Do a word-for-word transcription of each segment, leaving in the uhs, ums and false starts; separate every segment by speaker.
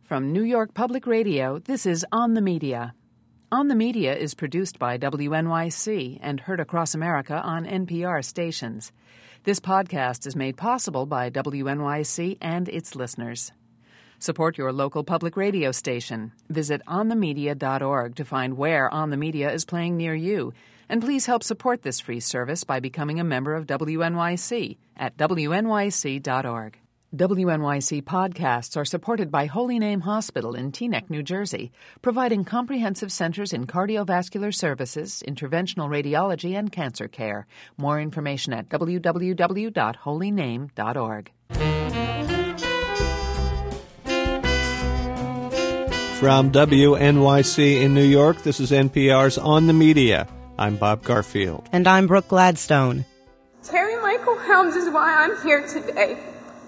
Speaker 1: From New York Public Radio, this is On the Media. On the Media is produced by W N Y C and heard across America on N P R stations. This podcast is made possible by W N Y C and its listeners. Support your local public radio station. Visit on the media dot org to find where On the Media is playing near you. And please help support this free service by becoming a member of W N Y C at W N Y C dot org. W N Y C podcasts are supported by Holy Name Hospital in Teaneck, New Jersey, providing comprehensive centers in cardiovascular services, interventional radiology, and cancer care. More information at w w w dot holy name dot org.
Speaker 2: From W N Y C in New York, this is N P R's On the Media. I'm Bob Garfield.
Speaker 3: And I'm Brooke Gladstone.
Speaker 4: Terry Michael Helms is why I'm here today.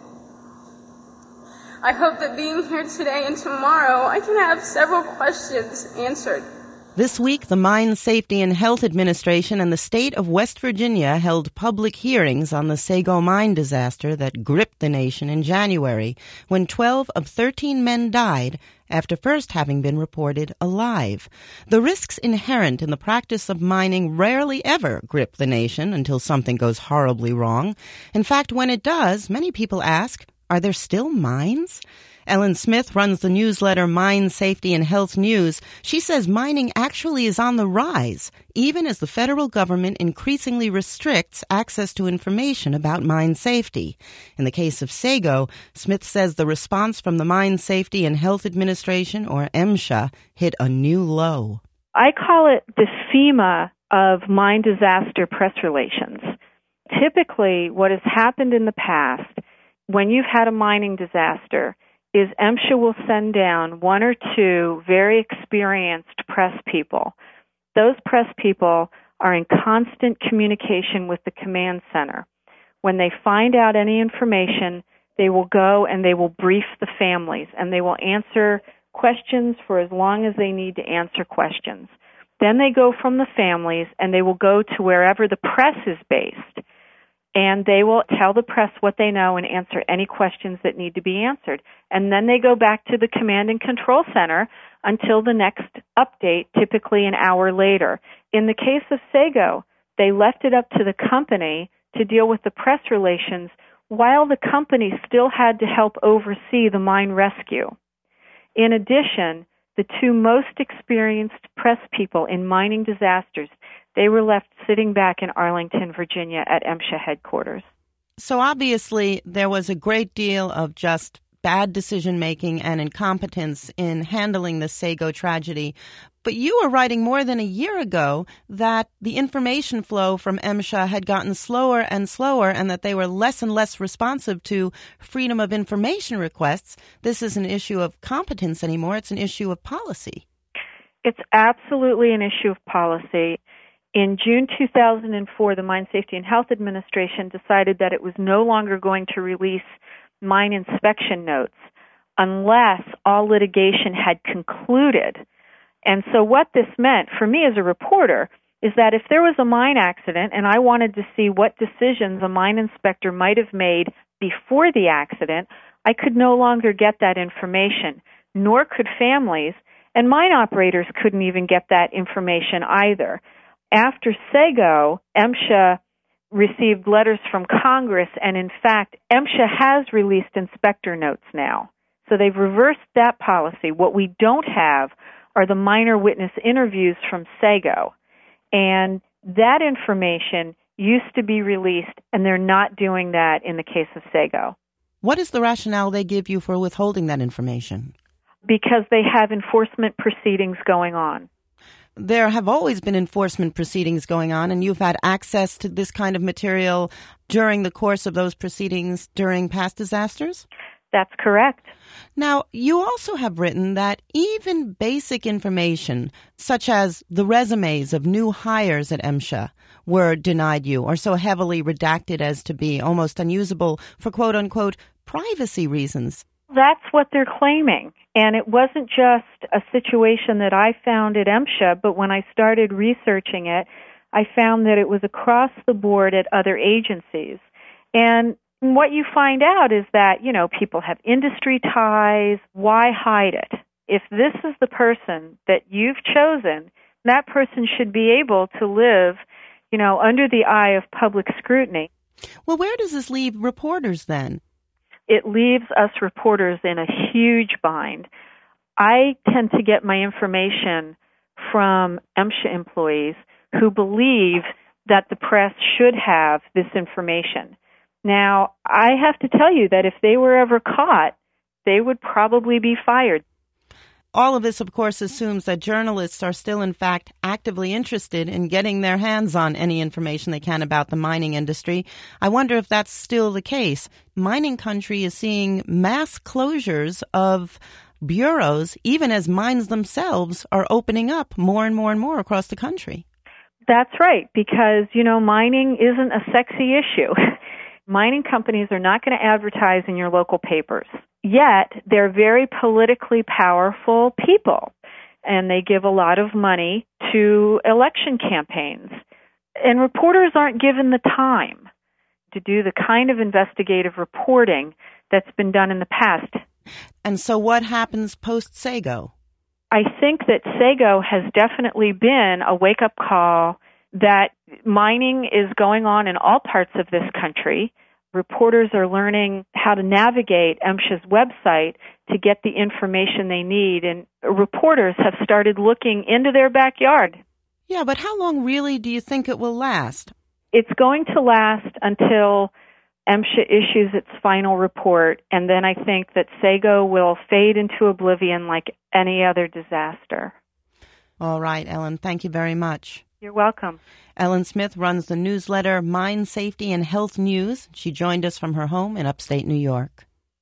Speaker 4: I hope that being here today and tomorrow, I can have several questions answered.
Speaker 3: This week, the Mine Safety and Health Administration and the state of West Virginia held public hearings on the Sago mine disaster that gripped the nation in January, when twelve of thirteen men died after first having been reported alive. The risks inherent in the practice of mining rarely ever grip the nation until something goes horribly wrong. In fact, when it does, many people ask, are there still mines? Ellen Smith runs the newsletter Mine Safety and Health News. She says mining actually is on the rise, even as the federal government increasingly restricts access to information about mine safety. In the case of Sago, Smith says the response from the Mine Safety and Health Administration, or MSHA, hit a new low.
Speaker 5: I call it the FEMA of mine disaster press relations. Typically, what has happened in the past, when you've had a mining disaster, is MSHA will send down one or two very experienced press people. Those press people are in constant communication with the command center. When they find out any information, they will go and they will brief the families, and they will answer questions for as long as they need to answer questions. Then they go from the families and they will go to wherever the press is based, and they will tell the press what they know and answer any questions that need to be answered. And then they go back to the command and control center until the next update, typically an hour later. In the case of Sago, they left it up to the company to deal with the press relations while the company still had to help oversee the mine rescue. In addition, the two most experienced press people in mining disasters, they were left sitting back in Arlington, Virginia at MSHA headquarters.
Speaker 3: So obviously there was a great deal of just bad decision-making and incompetence in handling the Sago tragedy. But you were writing more than a year ago that the information flow from MSHA had gotten slower and slower and that they were less and less responsive to freedom of information requests. This is an issue of competence anymore. It's an issue of policy.
Speaker 5: It's absolutely an issue of policy. In June two thousand four, the Mine Safety and Health Administration decided that it was no longer going to release mine inspection notes unless all litigation had concluded. And so what this meant for me as a reporter is that if there was a mine accident and I wanted to see what decisions a mine inspector might have made before the accident, I could no longer get that information, nor could families, and mine operators couldn't even get that information either. After Sago, MSHA received letters from Congress, and in fact, MSHA has released inspector notes now. So they've reversed that policy. What we don't have are the minor witness interviews from Sago. And that information used to be released, and they're not doing that in the case of Sago.
Speaker 3: What is the rationale they give you for withholding that information?
Speaker 5: Because they have enforcement proceedings going on.
Speaker 3: There have always been enforcement proceedings going on, and you've had access to this kind of material during the course of those proceedings during past disasters?
Speaker 5: That's correct.
Speaker 3: Now, you also have written that even basic information, such as the resumes of new hires at MSHA, were denied you or so heavily redacted as to be almost unusable for quote-unquote privacy reasons.
Speaker 5: That's what they're claiming. And it wasn't just a situation that I found at MSHA, but when I started researching it, I found that it was across the board at other agencies. And And what you find out is that, you know, people have industry ties. Why hide it? If this is the person that you've chosen, that person should be able to live, you know, under the eye of public scrutiny.
Speaker 3: Well, where does this leave reporters then?
Speaker 5: It leaves us reporters in a huge bind. I tend to get my information from MSHA employees who believe that the press should have this information. Now, I have to tell you that if they were ever caught, they would probably be fired.
Speaker 3: All of this, of course, assumes that journalists are still, in fact, actively interested in getting their hands on any information they can about the mining industry. I wonder if that's still the case. Mining country is seeing mass closures of bureaus, even as mines themselves are opening up more and more and more across the country.
Speaker 5: That's right, because, you know, mining isn't a sexy issue. Mining companies are not going to advertise in your local papers. Yet, they're very politically powerful people, and they give a lot of money to election campaigns. And reporters aren't given the time to do the kind of investigative reporting that's been done in the past.
Speaker 3: And so what happens post-Sago?
Speaker 5: I think that Sago has definitely been a wake-up call that mining is going on in all parts of this country. Reporters are learning how to navigate MSHA's website to get the information they need, and reporters have started looking into their backyard.
Speaker 3: Yeah, but how long really do you think it will last?
Speaker 5: It's going to last until MSHA issues its final report, and then I think that Sago will fade into oblivion like any other disaster.
Speaker 3: All right, Ellen, thank you very much.
Speaker 5: You're welcome.
Speaker 3: Ellen Smith runs the newsletter Mine Safety and Health News. She joined us from her home in upstate New York.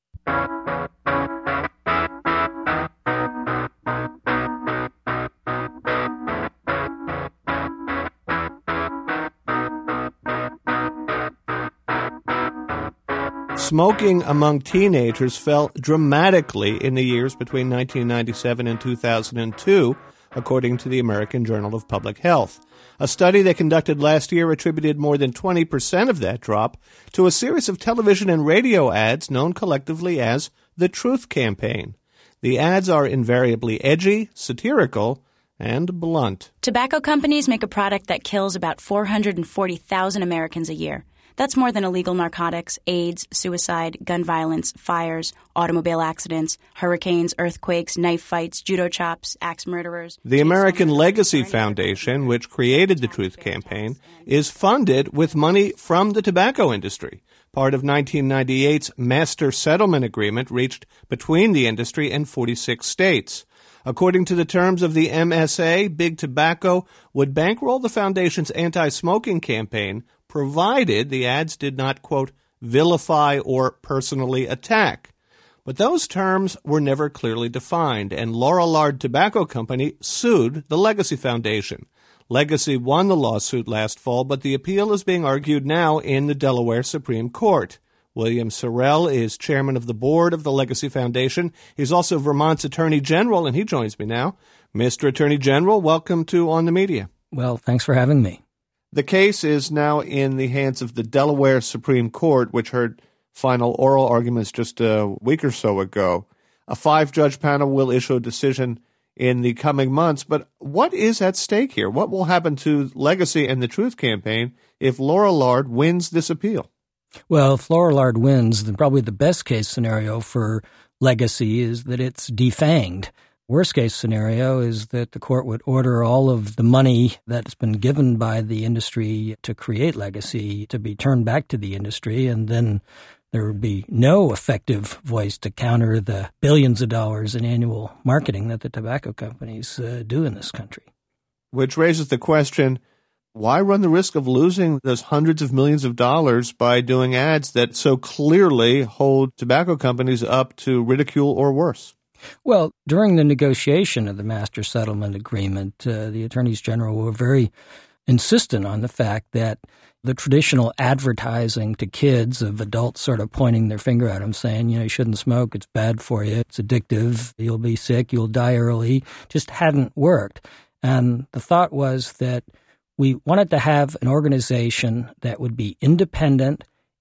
Speaker 2: Smoking among teenagers fell dramatically in the years between nineteen ninety-seven and two thousand two, according to the American Journal of Public Health. A study they conducted last year attributed more than twenty percent of that drop to a series of television and radio ads known collectively as the Truth Campaign. The ads are invariably edgy, satirical, and blunt.
Speaker 6: Tobacco companies make a product that kills about four hundred forty thousand Americans a year. That's more than illegal narcotics, AIDS, suicide, gun violence, fires, automobile accidents, hurricanes, earthquakes, knife fights, judo chops, axe murderers.
Speaker 2: The American Legacy Foundation, which created the Truth Campaign, is funded with money from the tobacco industry, part of nineteen ninety-eight's Master Settlement Agreement reached between the industry and forty-six states. According to the terms of the M S A, Big Tobacco would bankroll the foundation's anti-smoking campaign provided the ads did not, quote, vilify or personally attack. But those terms were never clearly defined, and Lorillard Tobacco Company sued the Legacy Foundation. Legacy won the lawsuit last fall, but the appeal is being argued now in the Delaware Supreme Court. William Sorrell is chairman of the board of the Legacy Foundation. He's also Vermont's Attorney General, and he joins me now. Mister Attorney General, welcome to On the Media.
Speaker 7: Well, thanks for having me.
Speaker 2: The case is now in the hands of the Delaware Supreme Court, which heard final oral arguments just a week or so ago. A five-judge panel will issue a decision in the coming months. But what is at stake here? What will happen to Legacy and the Truth Campaign if Lorillard wins this appeal?
Speaker 7: Well, if Lorillard wins, then probably the best-case scenario for Legacy is that it's defanged. Worst-case scenario is that the court would order all of the money that's been given by the industry to create Legacy to be turned back to the industry, and then there would be no effective voice to counter the billions of dollars in annual marketing that the tobacco companies uh, do in this country.
Speaker 2: Which raises the question, why run the risk of losing those hundreds of millions of dollars by doing ads that so clearly hold tobacco companies up to ridicule or worse?
Speaker 7: Well, during the negotiation of the Master Settlement Agreement, uh, the attorneys general were very insistent on the fact that the traditional advertising to kids of adults sort of pointing their finger at them saying, you know, you shouldn't smoke, it's bad for you, it's addictive, you'll be sick, you'll die early, just hadn't worked. And the thought was that we wanted to have an organization that would be independent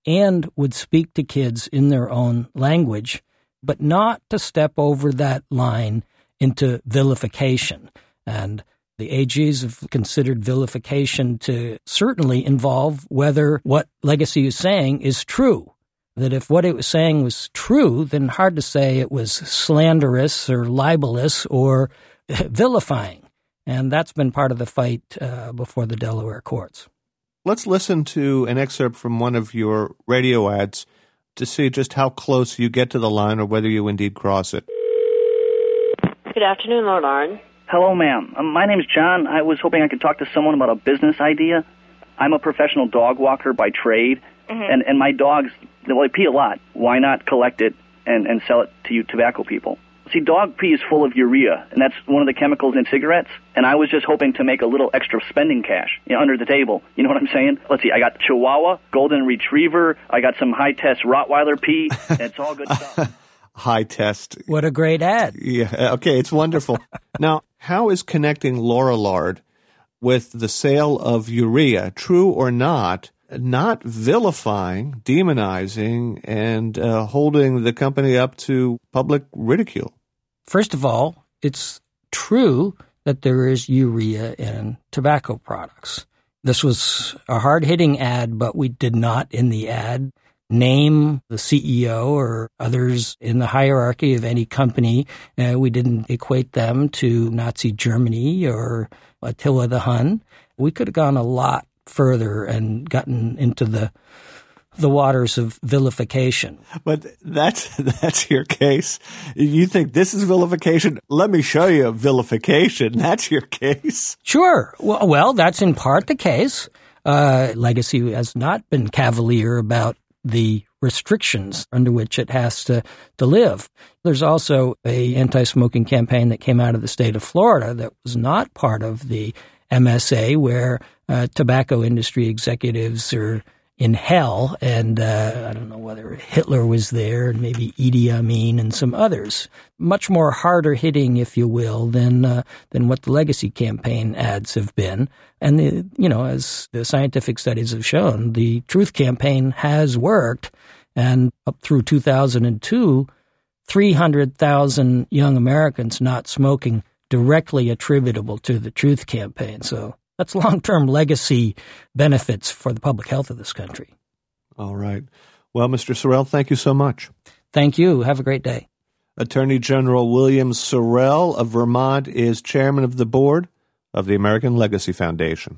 Speaker 7: and would speak to kids in their own language, but not to step over that line into vilification. And the A Gs have considered vilification to certainly involve whether what Legacy is saying is true. That if what it was saying was true, then hard to say it was slanderous or libelous or vilifying. And that's been part of the fight uh, before the Delaware courts.
Speaker 2: Let's listen to an excerpt from one of your radio ads to see just how close you get to the line or whether you indeed cross it.
Speaker 8: Good afternoon, Lord Arn.
Speaker 9: Hello, ma'am. Um, my name's John. I was hoping I could talk to someone about a business idea. I'm a professional dog walker by trade, mm-hmm. and, and my dogs, well, they pee a lot. Why not collect it and, and sell it to you tobacco people? See, dog pee is full of urea, and that's one of the chemicals in cigarettes, and I was just hoping to make a little extra spending cash, you know, under the table. You know what I'm saying? Let's see, I got Chihuahua, Golden Retriever, I got some high-test Rottweiler pee, and it's all good stuff.
Speaker 2: High test.
Speaker 7: What a great ad.
Speaker 2: Yeah, okay, it's wonderful. Now, how is connecting Lorillard with the sale of urea, true or not, not vilifying, demonizing, and uh, holding the company up to public ridicule?
Speaker 7: First of all, it's true that there is urea in tobacco products. This was a hard-hitting ad, but we did not in the ad name the C E O or others in the hierarchy of any company. Uh, we didn't equate them to Nazi Germany or Attila the Hun. We could have gone a lot further and gotten into the the waters of vilification.
Speaker 2: But that's that's your case. You think this is vilification? Let me show you vilification. That's your case.
Speaker 7: Sure. Well, well that's in part the case. Uh, Legacy has not been cavalier about the restrictions under which it has to, to live. There's also a anti-smoking campaign that came out of the state of Florida that was not part of the M S A, where uh, tobacco industry executives are in hell, and uh, I don't know whether Hitler was there, and maybe Idi Amin and some others. Much more harder hitting, if you will, than uh, than what the Legacy campaign ads have been. And the, you know, as the scientific studies have shown, the Truth campaign has worked, and up through two thousand two, three hundred thousand young Americans not smoking directly attributable to the Truth campaign. So that's long-term legacy benefits for the public health of this country.
Speaker 2: All right. Well, Mister Sorrell, thank you so much.
Speaker 7: Thank you. Have a great day.
Speaker 2: Attorney General William Sorrell of Vermont is chairman of the board of the American Legacy Foundation.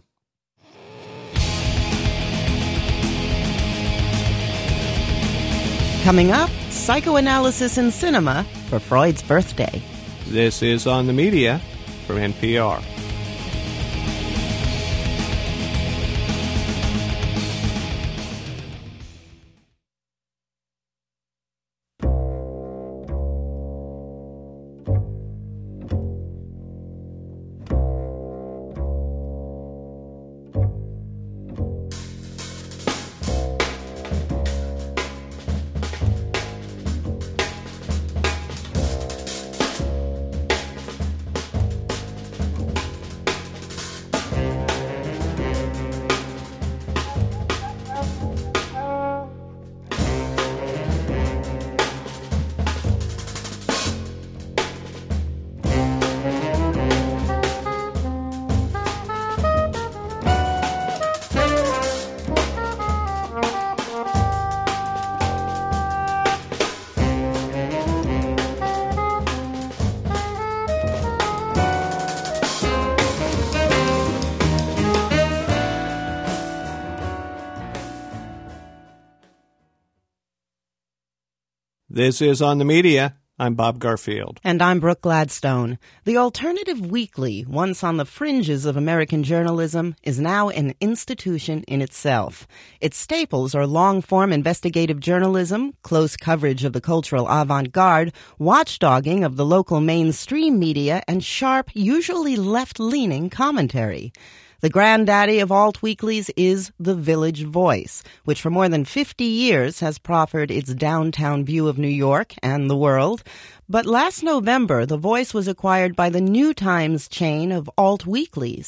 Speaker 3: Coming up, psychoanalysis in cinema for Freud's birthday.
Speaker 2: This is On the Media from N P R. This is On the Media. I'm Bob Garfield.
Speaker 3: And I'm Brooke Gladstone. The Alternative Weekly, once on the fringes of American journalism, is now an institution in itself. Its staples are long-form investigative journalism, close coverage of the cultural avant-garde, watchdogging of the local mainstream media, and sharp, usually left-leaning commentary. The granddaddy of alt weeklies is The Village Voice, which for more than fifty years has proffered its downtown view of New York and the world. But last November, The Voice was acquired by the New Times chain of alt weeklies.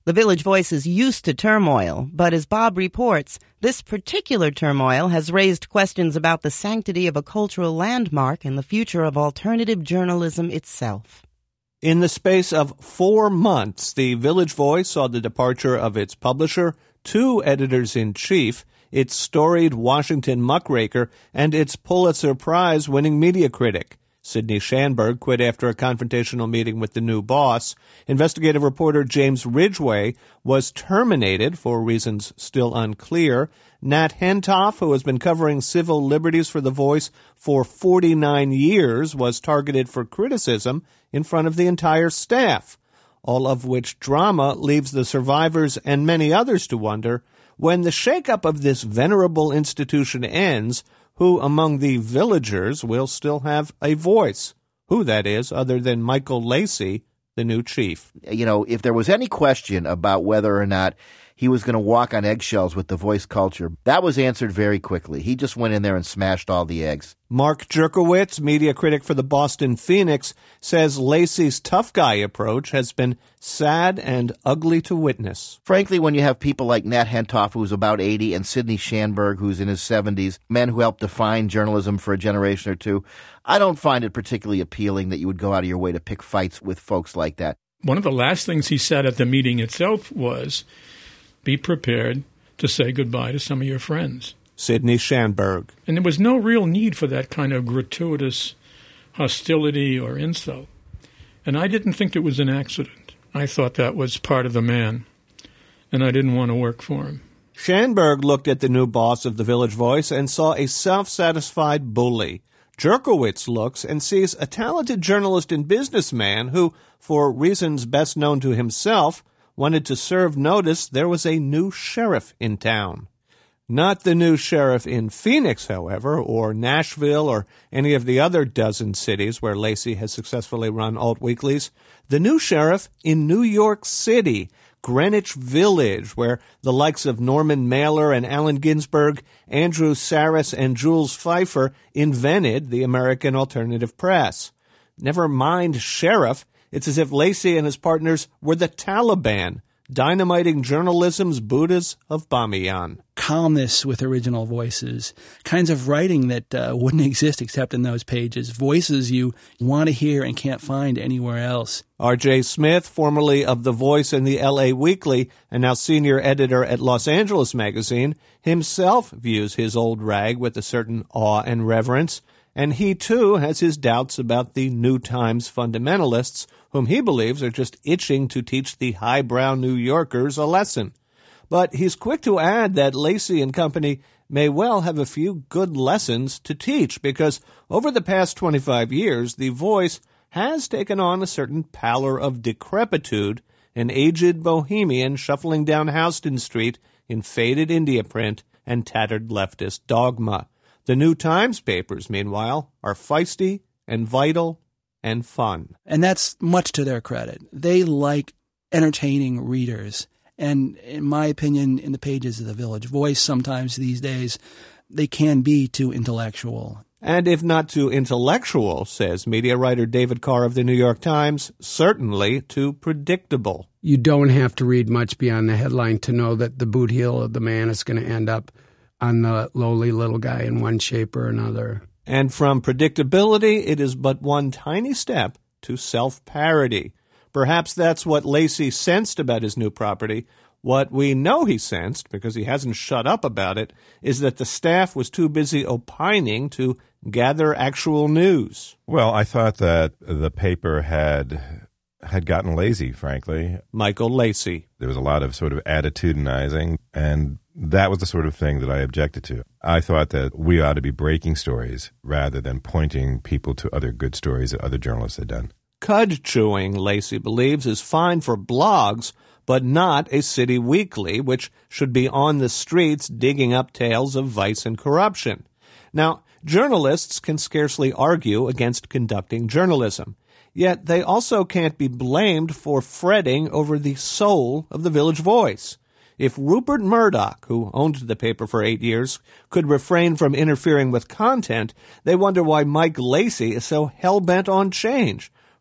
Speaker 3: The Village Voice is used to turmoil, but as Bob reports, this particular turmoil has raised questions about the sanctity of a cultural landmark and the future of alternative journalism itself.
Speaker 2: In the space of four months, the Village Voice saw the departure of its publisher, two editors-in-chief, its storied Washington muckraker, and its Pulitzer Prize-winning media critic. Sidney Schanberg quit after a confrontational meeting with the new boss. Investigative reporter James Ridgway was terminated for reasons still unclear. Nat Hentoff, who has been covering civil liberties for The Voice for forty-nine years, was targeted for criticism in front of the entire staff, all of which drama leaves the survivors and many others to wonder, when the shakeup of this venerable institution ends, who among the villagers will still have a voice? Who, that is, other than Michael Lacey, the new chief.
Speaker 10: You know, if there was any question about whether or not he was going to walk on eggshells with the Voice culture, that was answered very quickly. He just went in there and smashed all the eggs.
Speaker 2: Mark Jerkowitz, media critic for the Boston Phoenix, says Lacey's tough guy approach has been sad and ugly to witness.
Speaker 10: Frankly, when you have people like Nat Hentoff, who's about eighty, and Sidney Schanberg, who's in his seventies, men who helped define journalism for a generation or two, I don't find it particularly appealing that you would go out of your way to pick fights with folks like that.
Speaker 11: One of the last things he said at the meeting itself was, be prepared to say goodbye to some of your friends.
Speaker 2: Sidney Schanberg.
Speaker 11: And there was no real need for that kind of gratuitous hostility or insult. And I didn't think it was an accident. I thought that was part of the man, and I didn't want to work for him.
Speaker 2: Schanberg looked at the new boss of the Village Voice and saw a self-satisfied bully. Jerkowitz looks and sees a talented journalist and businessman who, for reasons best known to himself, wanted to serve notice there was a new sheriff in town. Not the new sheriff in Phoenix, however, or Nashville, or any of the other dozen cities where Lacey has successfully run alt-weeklies. The new sheriff in New York City, Greenwich Village, where the likes of Norman Mailer and Allen Ginsberg, Andrew Saris, and Jules Feiffer invented the American alternative press. Never mind sheriff, it's as if Lacey and his partners were the Taliban, dynamiting journalism's Buddhas of Bamiyan.
Speaker 12: Calmness with original voices, kinds of writing that uh, wouldn't exist except in those pages, voices you want to hear and can't find anywhere else.
Speaker 2: R J Smith, formerly of The Voice and the L A Weekly, and now senior editor at Los Angeles Magazine, himself views his old rag with a certain awe and reverence, and he too has his doubts about the New Times fundamentalists, whom he believes are just itching to teach the highbrow New Yorkers a lesson. But he's quick to add that Lacey and company may well have a few good lessons to teach, because over the past twenty-five years, The Voice has taken on a certain pallor of decrepitude, an aged bohemian shuffling down Houston Street in faded India print and tattered leftist dogma. The New Times papers, meanwhile, are feisty and vital and fun.
Speaker 12: And that's much to their credit. They like entertaining readers. And in my opinion, in the pages of the Village Voice, sometimes these days, they can be too intellectual.
Speaker 2: And if not too intellectual, says media writer David Carr of the New York Times, certainly too predictable.
Speaker 13: You don't have to read much beyond the headline to know that the boot heel of the man is going to end up on the lowly little guy in one shape or another.
Speaker 2: And from predictability, it is but one tiny step to self-parody. Perhaps that's what Lacey sensed about his new property. What we know he sensed, because he hasn't shut up about it, is that the staff was too busy opining to gather actual news.
Speaker 14: Well, I thought that the paper had had gotten lazy, frankly.
Speaker 2: Michael Lacey.
Speaker 14: There was a lot of sort of attitudinizing, and that was the sort of thing that I objected to. I thought that we ought to be breaking stories rather than pointing people to other good stories that other journalists had done.
Speaker 2: Cud chewing, Lacey believes, is fine for blogs, but not a city weekly, which should be on the streets digging up tales of vice and corruption. Now, journalists can scarcely argue against conducting journalism, yet they also can't be blamed for fretting over the soul of the Village Voice. If Rupert Murdoch, who owned the paper for eight years, could refrain from interfering with content, they wonder why Mike Lacey is so hell-bent on change.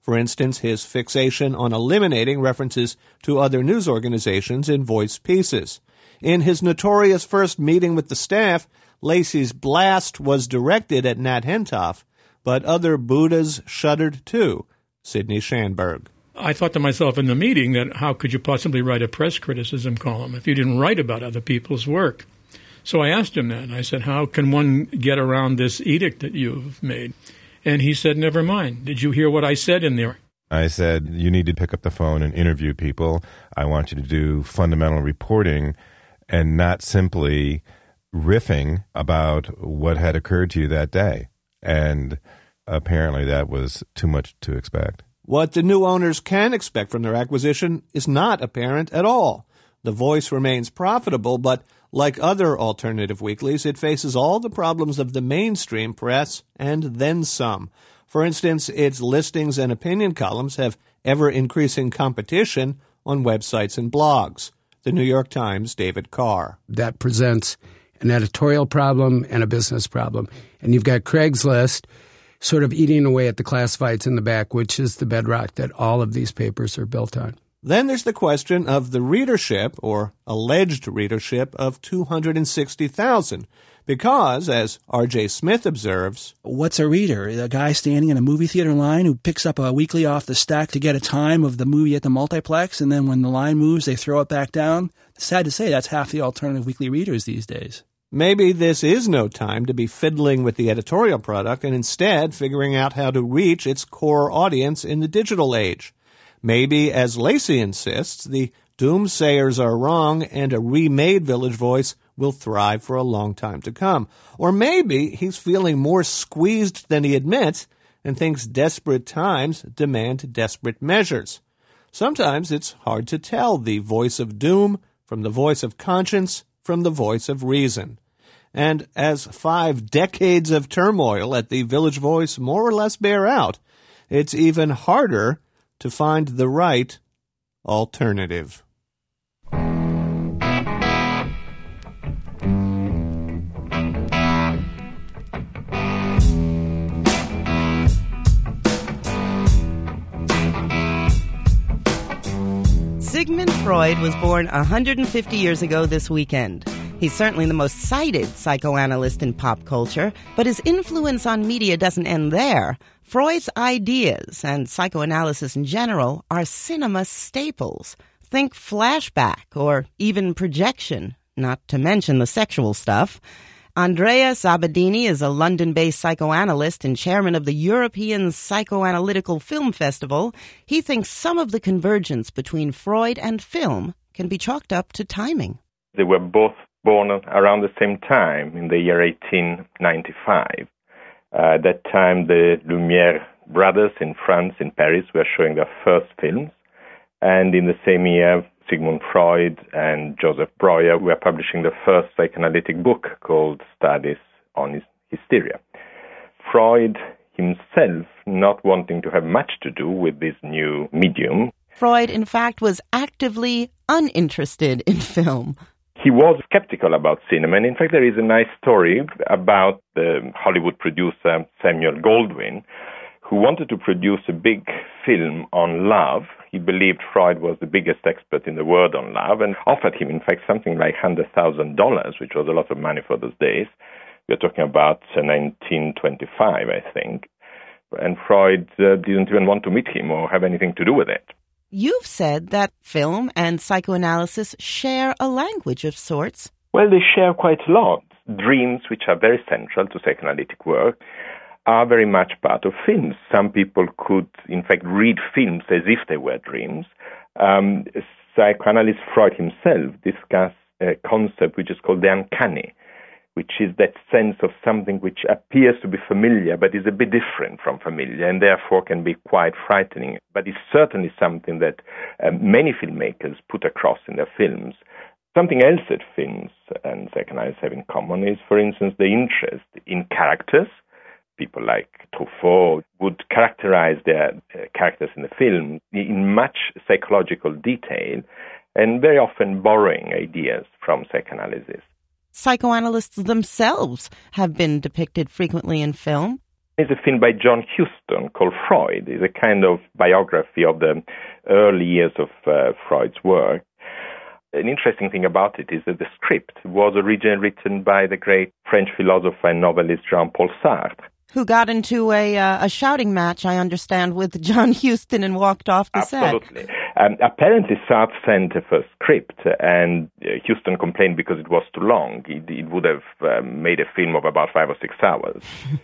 Speaker 2: For instance, his fixation on eliminating references to other news organizations in voice pieces. In his notorious first meeting with the staff, Lacy's blast was directed at Nat Hentoff, but other Buddhas shuddered too. Sidney Schanberg.
Speaker 11: I thought to myself in the meeting that how could you possibly write a press criticism column if you didn't write about other people's work? So I asked him that, and I said, how can one get around this edict that you've made? And he said, never mind. Did you hear what I said in there?
Speaker 14: I said, you need to pick up the phone and interview people. I want you to do fundamental reporting and not simply riffing about what had occurred to you that day. And apparently that was too much to expect.
Speaker 2: What the new owners can expect from their acquisition is not apparent at all. The Voice remains profitable, but like other alternative weeklies, it faces all the problems of the mainstream press and then some. For instance, its listings and opinion columns have ever-increasing competition on websites and blogs. The New York Times' David Carr.
Speaker 13: That presents an editorial problem and a business problem. And you've got Craigslist sort of eating away at the classifieds in the back, which is the bedrock that all of these papers are built on.
Speaker 2: Then there's the question of the readership, or alleged readership, of two hundred sixty thousand. Because, as R J Smith observes,
Speaker 12: what's a reader? A guy standing in a movie theater line who picks up a weekly off the stack to get a time of the movie at the multiplex, and then when the line moves, they throw it back down? It's sad to say that's half the alternative weekly readers these days.
Speaker 2: Maybe this is no time to be fiddling with the editorial product and instead figuring out how to reach its core audience in the digital age. Maybe, as Lacy insists, the doomsayers are wrong and a remade Village Voice will thrive for a long time to come. Or maybe he's feeling more squeezed than he admits and thinks desperate times demand desperate measures. Sometimes it's hard to tell the voice of doom from the voice of conscience from the voice of reason. And as five decades of turmoil at the Village Voice more or less bear out, it's even harder to find the right alternative.
Speaker 3: Sigmund Freud was born one hundred fifty years ago this weekend. He's certainly the most cited psychoanalyst in pop culture, but his influence on media doesn't end there. Freud's ideas, and psychoanalysis in general, are cinema staples. Think flashback or even projection, not to mention the sexual stuff. Andrea Sabadini is a London-based psychoanalyst and chairman of the European Psychoanalytical Film Festival. He thinks some of the convergence between Freud and film can be chalked up to timing.
Speaker 15: They were both born around the same time, in the year eighteen ninety-five. Uh, at that time, the Lumière brothers in France, in Paris, were showing their first films. And in the same year, Sigmund Freud and Joseph Breuer were publishing the first psychoanalytic book called Studies on Hysteria. Freud himself not wanting to have much to do with this new medium.
Speaker 3: Freud, in fact, was actively uninterested in film.
Speaker 15: He was skeptical about cinema, and in fact there is a nice story about the Hollywood producer Samuel Goldwyn, who wanted to produce a big film on love. He believed Freud was the biggest expert in the world on love and offered him, in fact, something like one hundred thousand dollars, which was a lot of money for those days. We're talking about uh, nineteen twenty-five, I think. And Freud uh, didn't even want to meet him or have anything to do with it.
Speaker 3: You've said that film and psychoanalysis share a language of sorts.
Speaker 15: Well, they share quite a lot. Dreams, which are very central to psychoanalytic work, are very much part of films. Some people could, in fact, read films as if they were dreams. Um, psychoanalyst Freud himself discussed a concept which is called the uncanny, which is that sense of something which appears to be familiar but is a bit different from familiar and therefore can be quite frightening. But it's certainly something that uh, many filmmakers put across in their films. Something else that films and psychoanalysts have in common is, for instance, the interest in characters. People like Truffaut would characterize their uh, characters in the film in much psychological detail and very often borrowing ideas from psychoanalysis.
Speaker 3: Psychoanalysts themselves have been depicted frequently in film.
Speaker 15: It's a film by John Huston called Freud. It's a kind of biography of the early years of uh, Freud's work. An interesting thing about it is that the script was originally written by the great French philosopher and novelist Jean-Paul Sartre.
Speaker 3: Who got into a uh, a shouting match, I understand, with John Huston and walked off the
Speaker 15: Absolutely.
Speaker 3: set.
Speaker 15: Absolutely. Um, apparently, Sartre sent a first script, and uh, Huston complained because it was too long. It, it would have um, made a film of about five or six hours.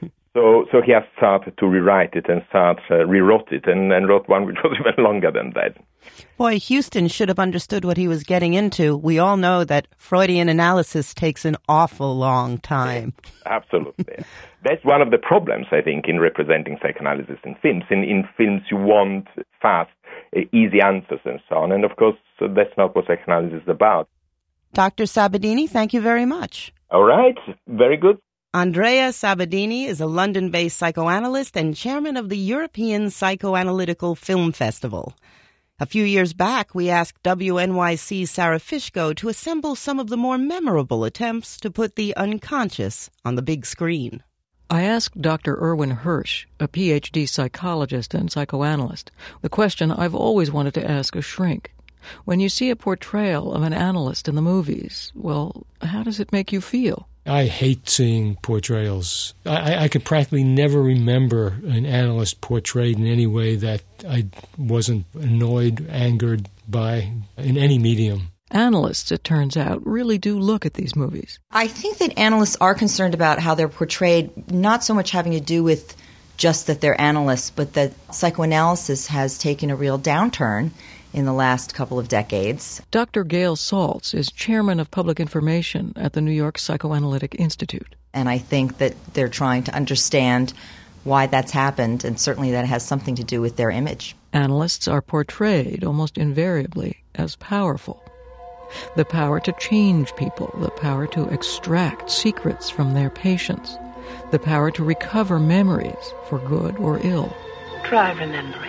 Speaker 15: so so he asked Sartre to rewrite it, and Sartre uh, rewrote it and, and wrote one which was even longer than that.
Speaker 3: Boy, Huston should have understood what he was getting into. We all know that Freudian analysis takes an awful long time.
Speaker 15: Absolutely. That's one of the problems, I think, in representing psychoanalysis in films. In, in films, you want fast, uh, easy answers and so on. And, of course, so that's not what psychoanalysis is about.
Speaker 3: Doctor Sabadini, thank you very much.
Speaker 15: All right. Very good.
Speaker 3: Andrea Sabadini is a London-based psychoanalyst and chairman of the European Psychoanalytical Film Festival. A few years back, we asked W N Y C's Sarah Fishko to assemble some of the more memorable attempts to put the unconscious on the big screen.
Speaker 16: I asked Doctor Irwin Hirsch, a P H D psychologist and psychoanalyst, the question I've always wanted to ask a shrink. When you see a portrayal of an analyst in the movies, well, how does it make you feel?
Speaker 17: I hate seeing portrayals. I, I could practically never remember an analyst portrayed in any way that I wasn't annoyed, angered by in any medium.
Speaker 16: Analysts, it turns out, really do look at these movies.
Speaker 18: I think that analysts are concerned about how they're portrayed, not so much having to do with just that they're analysts, but that psychoanalysis has taken a real downturn in the last couple of decades.
Speaker 16: Doctor Gail Saltz is chairman of public information at the New York Psychoanalytic Institute.
Speaker 18: And I think that they're trying to understand why that's happened, and certainly that has something to do with their image.
Speaker 16: Analysts are portrayed almost invariably as powerful. The power to change people, the power to extract secrets from their patients, the power to recover memories for good or ill.
Speaker 19: Try remembering.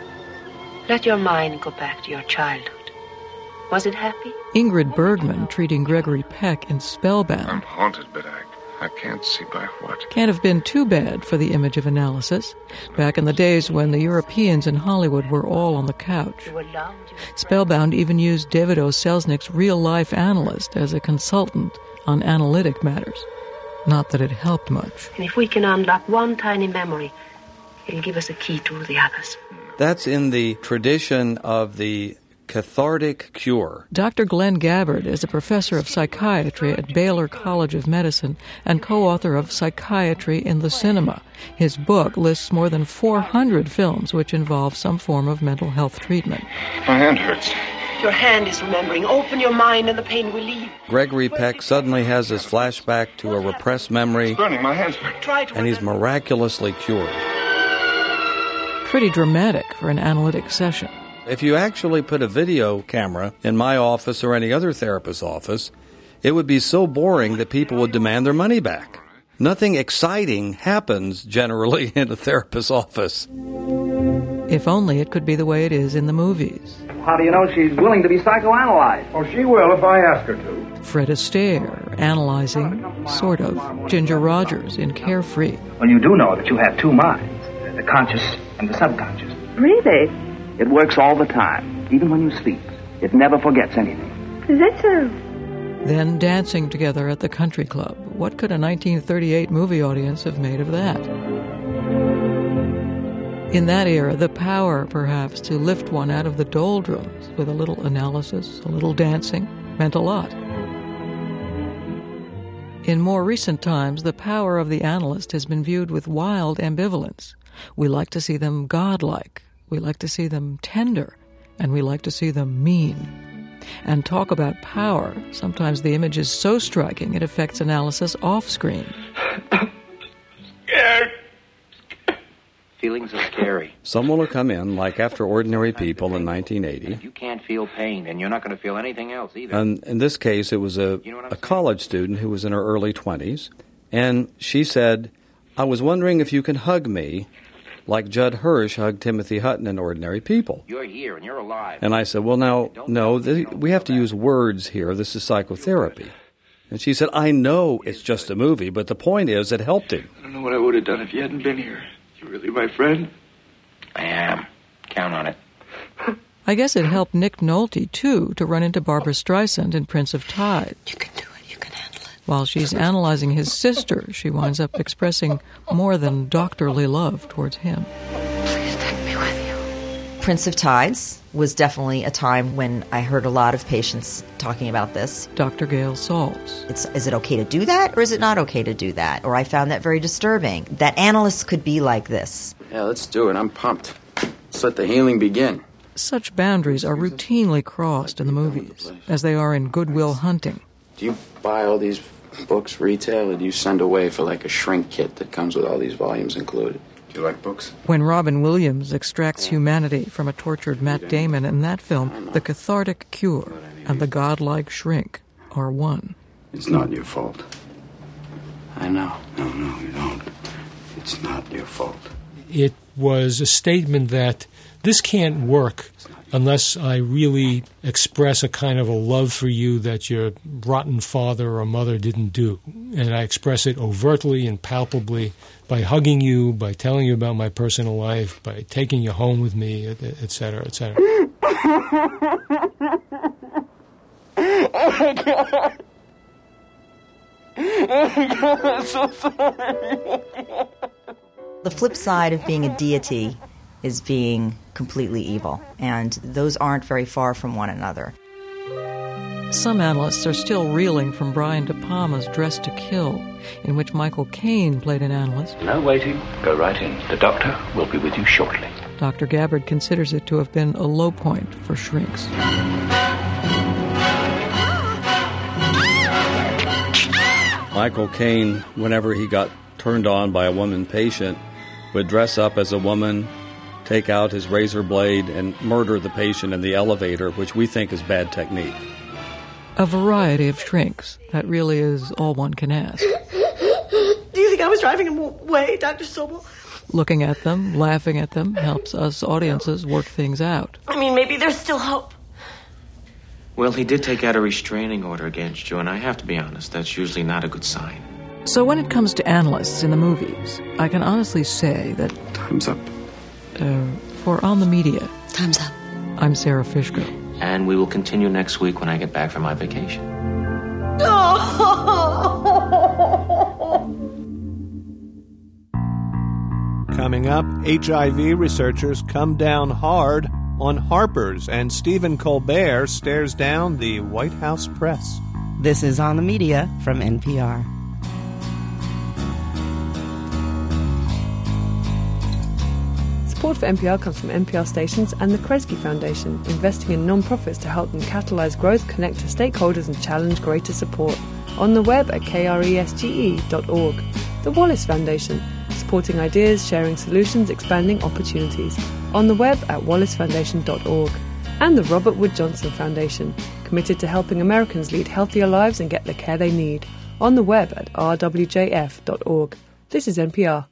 Speaker 19: Let your mind go back to your childhood. Was it happy?
Speaker 16: Ingrid Bergman, treating Gregory Peck in Spellbound,
Speaker 20: I'm haunted, but I, I can't see by what.
Speaker 16: Can't have been too bad for the image of analysis, back in the days when the Europeans in Hollywood were all on the couch. Spellbound even used David O. Selznick's real-life analyst as a consultant on analytic matters. Not that it helped much.
Speaker 19: And if we can unlock one tiny memory, it'll give us a key to the others.
Speaker 21: That's in the tradition of the cathartic cure.
Speaker 16: Doctor Glenn Gabbard is a professor of psychiatry at Baylor College of Medicine and co-author of Psychiatry in the Cinema. His book lists more than four hundred films which involve some form of mental health treatment.
Speaker 20: My hand hurts.
Speaker 19: Your hand is remembering. Open your mind and the pain will leave.
Speaker 21: Gregory Peck suddenly has this flashback to a repressed memory,
Speaker 20: It's burning. My hand's burning.
Speaker 21: and he's miraculously cured.
Speaker 16: Pretty dramatic for an analytic session.
Speaker 21: If you actually put a video camera in my office or any other therapist's office, it would be so boring that people would demand their money back. Nothing exciting happens generally in a therapist's office.
Speaker 16: If only it could be the way it is in the movies.
Speaker 22: How do you know she's willing to be psychoanalyzed?
Speaker 20: Oh, she will if I ask her to.
Speaker 16: Fred Astaire, analyzing, sort of, Ginger Rogers in Carefree.
Speaker 22: Well, you do know that you have two minds, the conscious and the subconscious.
Speaker 23: Really?
Speaker 22: It works all the time, even when you sleep. It never forgets anything.
Speaker 23: Is that so?
Speaker 16: Then dancing together at the country club. What could a nineteen thirty-eight movie audience have made of that? In that era, the power, perhaps, to lift one out of the doldrums with a little analysis, a little dancing, meant a lot. In more recent times, the power of the analyst has been viewed with wild ambivalence. We like to see them godlike, we like to see them tender, and we like to see them mean. And talk about power, sometimes the image is so striking it affects analysis off-screen.
Speaker 22: Feelings are scary.
Speaker 21: Someone will come in, like After Ordinary People in nineteen eighty.
Speaker 22: You can't feel pain, and you're not going to feel anything else either.
Speaker 21: And in this case, it was a, a college student who was in her early twenties. And she said, I was wondering if you can hug me like Judd Hirsch hugged Timothy Hutton in Ordinary People.
Speaker 22: You're here, and you're alive.
Speaker 21: And I said, well, now, no, th- we have to use words here. This is psychotherapy. And she said, I know it's just a movie, but the point is it helped him.
Speaker 1: I don't know what I would have done if you hadn't been here. You really my friend?
Speaker 4: I am. Count on it.
Speaker 16: I guess it helped Nick Nolte, too, to run into Barbara Streisand in Prince of Tides.
Speaker 23: You can do it. You can handle it.
Speaker 16: While she's analyzing his sister, she winds up expressing more than doctorly love towards him.
Speaker 23: Please take me with you.
Speaker 18: Prince of Tides was definitely a time when I heard a lot of patients talking about this.
Speaker 16: Doctor Gail Saltz.
Speaker 18: It's, is it okay to do that, or is it not okay to do that? Or I found that very disturbing, that analysts could be like this.
Speaker 4: Yeah, let's do it. I'm pumped. Let's let the healing begin.
Speaker 16: Such boundaries are routinely crossed in the movies, as they are in Good Will Hunting.
Speaker 4: Do you buy all these books retail, or do you send away for like a shrink kit that comes with all these volumes included? Do you like books?
Speaker 16: When Robin Williams extracts humanity from a tortured Matt Damon in that film, the cathartic cure and the godlike shrink are one.
Speaker 4: It's not your fault. I know. No, no, you don't. It's not your fault.
Speaker 17: It was a statement that this can't work unless I really express a kind of a love for you that your rotten father or mother didn't do. And I express it overtly and palpably by hugging you, by telling you about my personal life, by taking you home with me, et cetera, et cetera.
Speaker 1: Oh, my God. Oh, my God, I'm so sorry.
Speaker 18: The flip side of being a deity is being completely evil, and those aren't very far from one another.
Speaker 16: Some analysts are still reeling from Brian De Palma's Dressed to Kill, in which Michael Caine played an analyst.
Speaker 24: No waiting. Go right in. The doctor will be with you shortly.
Speaker 16: Doctor Gabbard considers it to have been a low point for shrinks.
Speaker 21: Michael Caine, whenever he got turned on by a woman patient, would dress up as a woman, take out his razor blade, and murder the patient in the elevator, which we think is bad technique.
Speaker 16: A variety of shrinks. That really is all one can ask.
Speaker 23: Do you think I was driving him away, Doctor Sobel?
Speaker 16: Looking at them, laughing at them, helps us audiences work things out.
Speaker 23: I mean, maybe there's still hope.
Speaker 4: Well, he did take out a restraining order against you, and I have to be honest, that's usually not a good sign.
Speaker 16: So when it comes to analysts in the movies, I can honestly say that...
Speaker 4: Time's up.
Speaker 16: Uh, for On the Media...
Speaker 23: Time's up.
Speaker 16: I'm Sarah Fishko.
Speaker 4: And we will continue next week when I get back from my vacation.
Speaker 2: Coming up, H I V researchers come down hard on Harper's, and Stephen Colbert stares down the White House press.
Speaker 3: This is On the Media from N P R.
Speaker 25: Support for N P R comes from N P R stations and the Kresge Foundation, investing in non-profits to help them catalyze growth, connect to stakeholders and challenge greater support. On the web at kresge dot org. The Wallace Foundation, supporting ideas, sharing solutions, expanding opportunities. On the web at wallace foundation dot org. And the Robert Wood Johnson Foundation, committed to helping Americans lead healthier lives and get the care they need. On the web at r w j f dot org. This is N P R.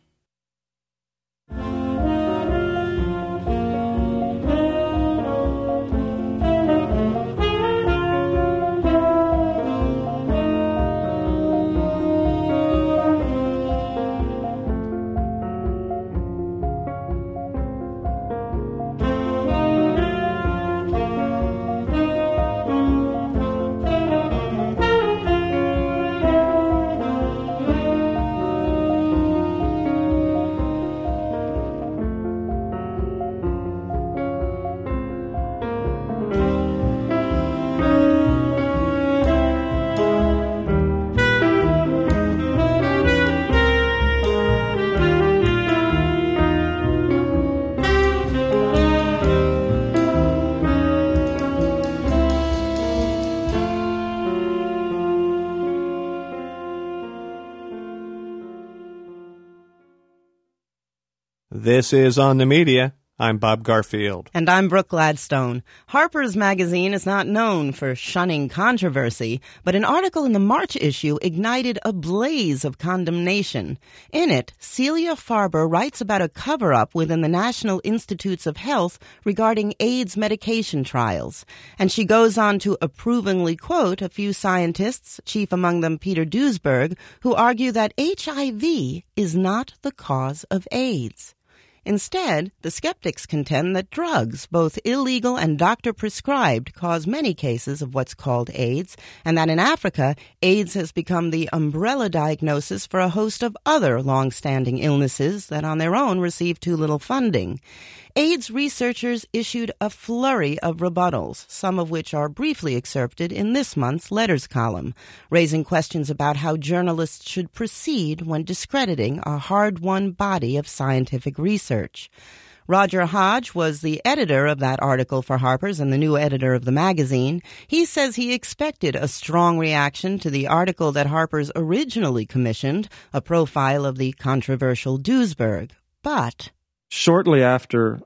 Speaker 2: This is On the Media. I'm Bob Garfield.
Speaker 3: And I'm Brooke Gladstone. Harper's Magazine is not known for shunning controversy, but an article in the March issue ignited a blaze of condemnation. In it, Celia Farber writes about a cover-up within the National Institutes of Health regarding AIDS medication trials. And she goes on to approvingly quote a few scientists, chief among them Peter Duesberg, who argue that H I V is not the cause of AIDS. Instead, the skeptics contend that drugs, both illegal and doctor-prescribed, cause many cases of what's called AIDS, and that in Africa, AIDS has become the umbrella diagnosis for a host of other long-standing illnesses that on their own receive too little funding. AIDS researchers issued a flurry of rebuttals, some of which are briefly excerpted in this month's Letters column, raising questions about how journalists should proceed when discrediting a hard-won body of scientific research. Roger Hodge was the editor of that article for Harper's and the new editor of the magazine. He says he expected a strong reaction to the article that Harper's originally commissioned, a profile of the controversial Duesberg. But
Speaker 5: shortly after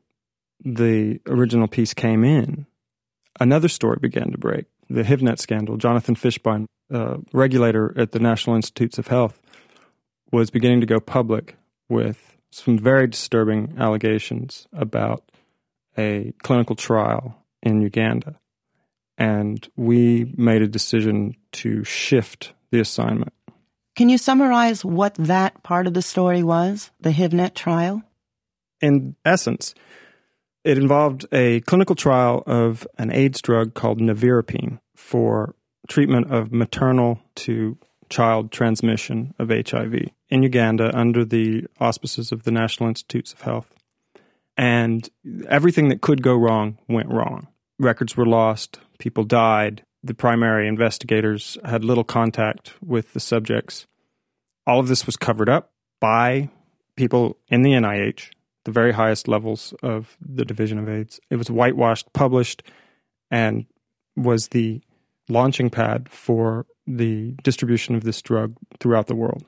Speaker 5: the original piece came in, another story began to break. The HivNet scandal. Jonathan Fishbein, a regulator at the National Institutes of Health, was beginning to go public with some very disturbing allegations about a clinical trial in Uganda. And we made a decision to shift the assignment.
Speaker 3: Can you summarize what that part of the story was, the HivNet trial?
Speaker 5: In essence, it involved a clinical trial of an AIDS drug called nevirapine for treatment of maternal to child transmission of H I V in Uganda under the auspices of the National Institutes of Health. And everything that could go wrong went wrong. Records were lost, people died, the primary investigators had little contact with the subjects. All of this was covered up by people in the N I H, the very highest levels of the Division of AIDS. It was whitewashed, published, and was the launching pad for the distribution of this drug throughout the world.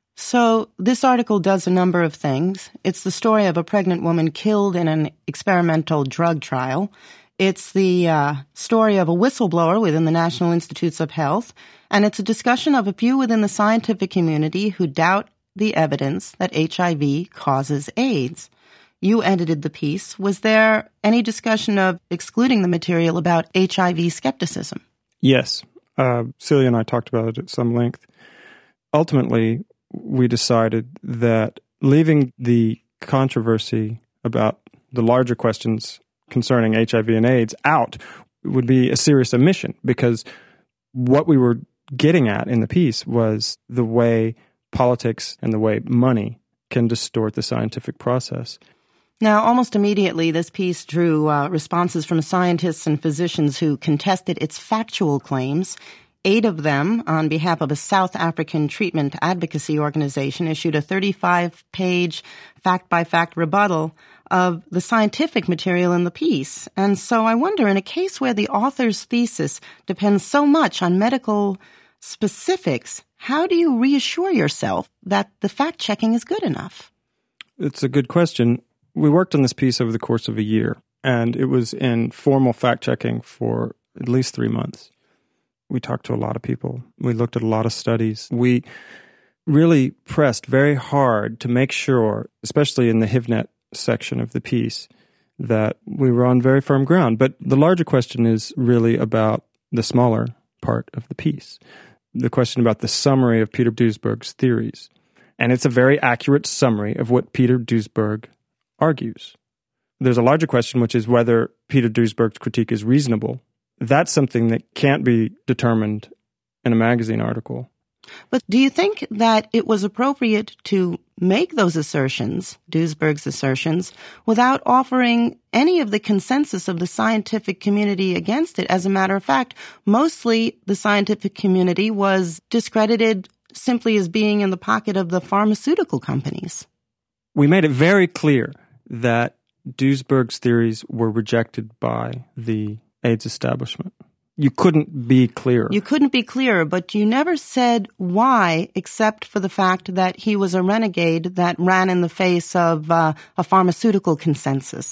Speaker 3: So this article does a number of things. It's the story of a pregnant woman killed in an experimental drug trial. It's the uh, story of a whistleblower within the National Institutes of Health. And it's a discussion of a few within the scientific community who doubt the evidence that H I V causes AIDS. You edited the piece. Was there any discussion of excluding the material about H I V skepticism?
Speaker 5: Yes. Uh, Celia and I talked about it at some length. Ultimately, we decided that leaving the controversy about the larger questions concerning H I V and AIDS out would be a serious omission, because what we were getting at in the piece was the way politics and the way money can distort the scientific process.
Speaker 3: Now, almost immediately, this piece drew uh, responses from scientists and physicians who contested its factual claims. Eight of them, on behalf of a South African treatment advocacy organization, issued a thirty-five page fact-by-fact rebuttal of the scientific material in the piece. And so I wonder, in a case where the author's thesis depends so much on medical specifics, how do you reassure yourself that the fact-checking is good enough?
Speaker 5: It's a good question. We worked on this piece over the course of a year, and it was in formal fact-checking for at least three months. We talked to a lot of people. We looked at a lot of studies. We really pressed very hard to make sure, especially in the HivNet section of the piece, that we were on very firm ground. But the larger question is really about the smaller part of the piece, the question about the summary of Peter Duesberg's theories. And it's a very accurate summary of what Peter Duesberg argues. There's a larger question, which is whether Peter Duesberg's critique is reasonable. That's something that can't be determined in a magazine article.
Speaker 3: But do you think that it was appropriate to make those assertions, Duesberg's assertions, without offering any of the consensus of the scientific community against it? As a matter of fact, mostly the scientific community was discredited simply as being in the pocket of the pharmaceutical companies.
Speaker 5: We made it very clear that Duesberg's theories were rejected by the AIDS establishment. You couldn't be clearer.
Speaker 3: You couldn't be clearer, but you never said why, except for the fact that he was a renegade that ran in the face of uh, a pharmaceutical consensus.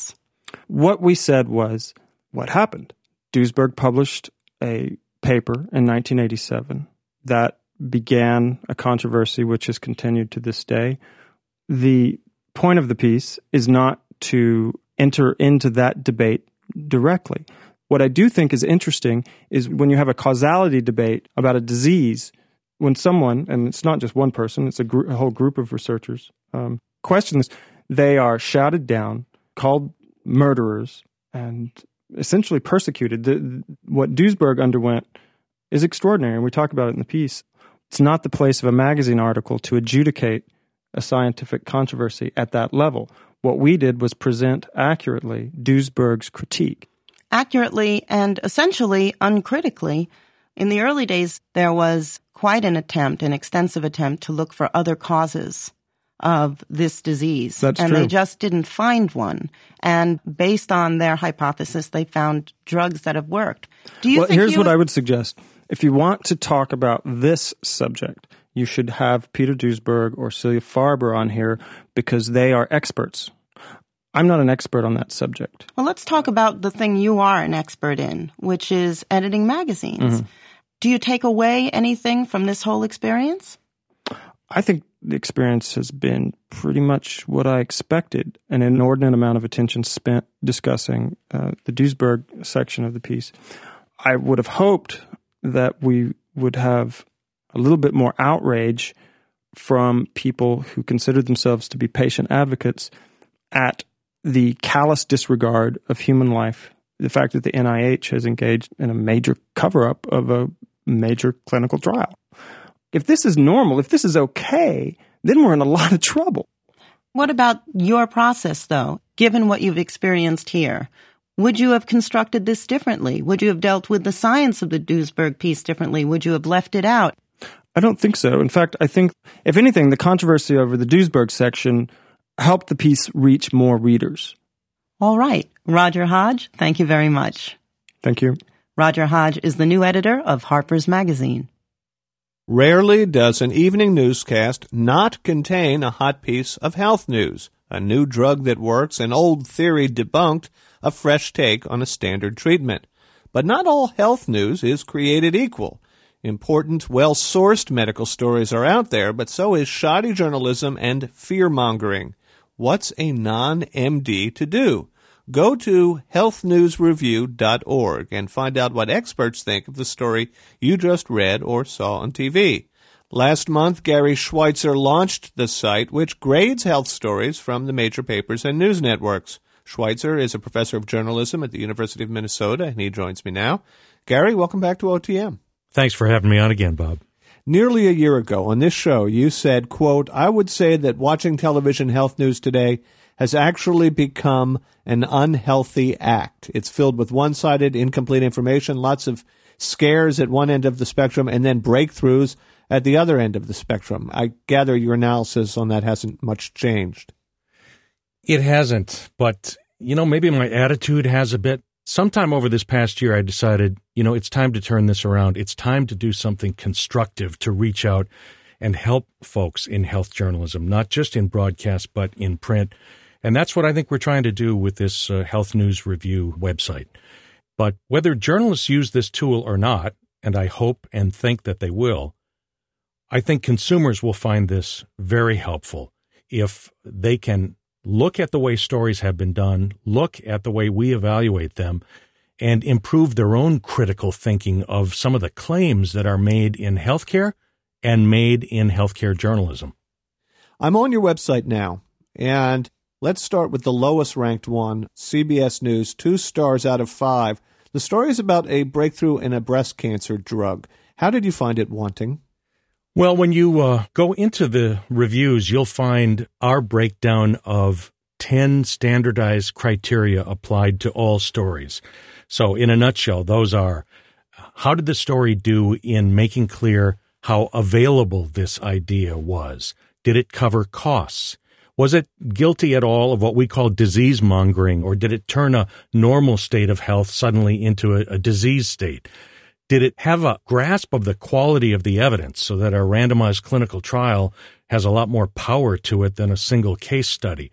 Speaker 5: What we said was, what happened? Duesberg published a paper in nineteen eighty-seven that began a controversy which has continued to this day. The point of the piece is not to enter into that debate directly. What I do think is interesting is when you have a causality debate about a disease, when someone, and it's not just one person, it's a, gr- a whole group of researchers, um, questions, they are shouted down, called murderers, and essentially persecuted. The, what Duesberg underwent is extraordinary, and we talk about it in the piece. It's not the place of a magazine article to adjudicate a scientific controversy at that level. What we did was present accurately Duesberg's critique.
Speaker 3: Accurately and essentially uncritically. In the early days, there was quite an attempt, an extensive attempt to look for other causes of this disease.
Speaker 5: That's
Speaker 3: and
Speaker 5: true.
Speaker 3: they just didn't find one. And based on their hypothesis, they found drugs that have worked. Do you
Speaker 5: well,
Speaker 3: think
Speaker 5: here's
Speaker 3: you
Speaker 5: what
Speaker 3: would-
Speaker 5: I would suggest. If you want to talk about this subject, you should have Peter Duesberg or Celia Farber on here because they are experts. I'm not an expert on that subject.
Speaker 3: Well, let's talk about the thing you are an expert in, which is editing magazines.
Speaker 5: Mm-hmm.
Speaker 3: Do you take away anything from this whole experience?
Speaker 5: I think the experience has been pretty much what I expected, an inordinate amount of attention spent discussing uh, the Duesberg section of the piece. I would have hoped that we would have a little bit more outrage from people who consider themselves to be patient advocates at the callous disregard of human life, the fact that the N I H has engaged in a major cover-up of a major clinical trial. If this is normal, if this is okay, then we're in a lot of trouble.
Speaker 3: What about your process, though? Given what you've experienced here, would you have constructed this differently? Would you have dealt with the science of the Duesberg piece differently? Would you have left it out?
Speaker 5: I don't think so. In fact, I think, if anything, the controversy over the Duesberg section helped the piece reach more readers.
Speaker 3: All right. Roger Hodge, thank you very much.
Speaker 5: Thank you.
Speaker 3: Roger Hodge is the new editor of Harper's Magazine.
Speaker 2: Rarely does an evening newscast not contain a hot piece of health news, a new drug that works, an old theory debunked, a fresh take on a standard treatment. But not all health news is created equal. Important, well-sourced medical stories are out there, but so is shoddy journalism and fear-mongering. What's a non-M D to do? Go to health news review dot org and find out what experts think of the story you just read or saw on T V. Last month, Gary Schweitzer launched the site, which grades health stories from the major papers and news networks. Schweitzer is a professor of journalism at the University of Minnesota, and he joins me now. Gary, welcome back to O T M.
Speaker 6: Thanks for having me on again, Bob.
Speaker 2: Nearly a year ago on this show, you said, quote, I would say that watching television health news today has actually become an unhealthy act. It's filled with one-sided, incomplete information, lots of scares at one end of the spectrum, and then breakthroughs at the other end of the spectrum. I gather your analysis on that hasn't much changed.
Speaker 6: It hasn't, but, you know, maybe my attitude has a bit. Sometime over this past year, I decided, you know, it's time to turn this around. It's time to do something constructive to reach out and help folks in health journalism, not just in broadcast, but in print. And that's what I think we're trying to do with this uh, Health News Review website. But whether journalists use this tool or not, and I hope and think that they will, I think consumers will find this very helpful if they can look at the way stories have been done, look at the way we evaluate them, and improve their own critical thinking of some of the claims that are made in healthcare and made in healthcare journalism.
Speaker 2: I'm on your website now, and let's start with the lowest ranked one, C B S News, two stars out of five. The story is about a breakthrough in a breast cancer drug. How did you find it wanting?
Speaker 6: Well, when you uh, go into the reviews, you'll find our breakdown of ten standardized criteria applied to all stories. So in a nutshell, those are, how did the story do in making clear how available this idea was? Did it cover costs? Was it guilty at all of what we call disease mongering, or did it turn a normal state of health suddenly into a, a disease state? Did it have a grasp of the quality of the evidence so that a randomized clinical trial has a lot more power to it than a single case study?